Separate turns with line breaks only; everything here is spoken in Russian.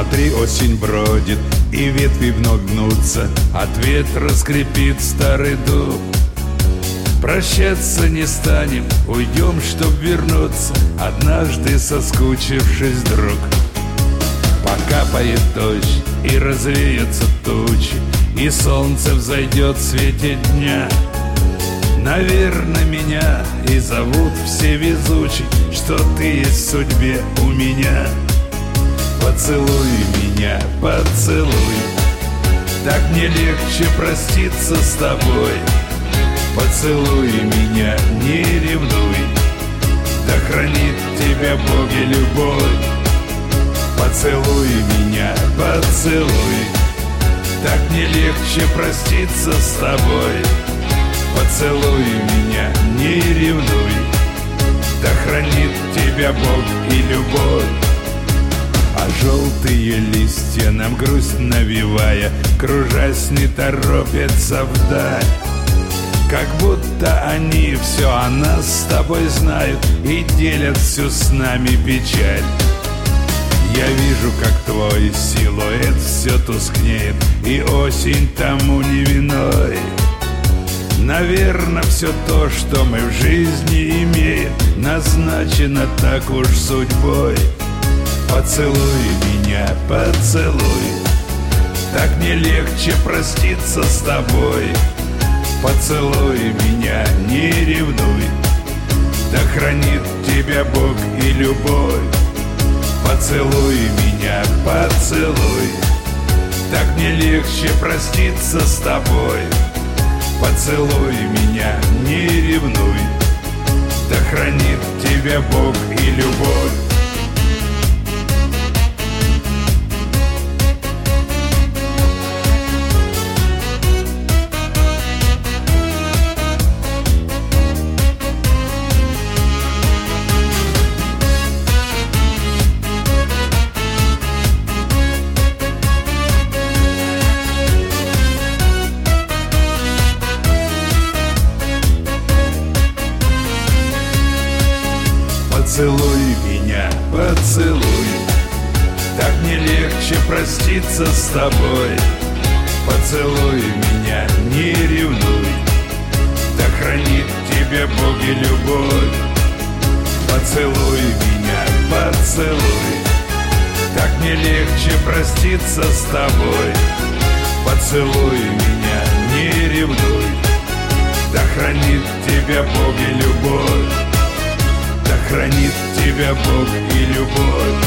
Смотри, осень бродит, и ветви вновь гнутся, от ветра скрипит старый дуб. Прощаться не станем, уйдем, чтоб вернуться, однажды соскучившись, друг. Покапает дождь, и развеются тучи, и солнце взойдет в свете дня. Наверное, меня и зовут все везучий, что ты есть в судьбе у меня. Поцелуй меня, поцелуй, так мне легче проститься с тобой. Поцелуй меня, не ревнуй, да хранит тебя Бог и любовь. Поцелуй меня, поцелуй, так мне легче проститься с тобой. Поцелуй меня, не ревнуй, да хранит тебя Бог и любовь. А желтые листья нам грусть навевая, кружась не торопятся вдаль. Как будто они все о нас с тобой знают и делят всю с нами печаль. Я вижу, как твой силуэт все тускнеет, и осень тому не виной. Наверное, все то, что мы в жизни имеем, назначено так уж судьбой. Поцелуй меня, поцелуй, так мне легче проститься с тобой. Поцелуй меня, не ревнуй, да хранит тебя Бог и любовь. Поцелуй меня, поцелуй, так мне легче проститься с тобой. Поцелуй меня, не ревнуй, да хранит тебя Бог и любовь. Поцелуй меня, поцелуй, так мне легче проститься с тобой. Поцелуй меня, не ревнуй, да хранит тебя Бог и любовь. Поцелуй меня, поцелуй, так мне легче проститься с тобой. Поцелуй меня, не ревнуй, да хранит тебя Бог и любовь. Да хранит тебя Бог и любовь.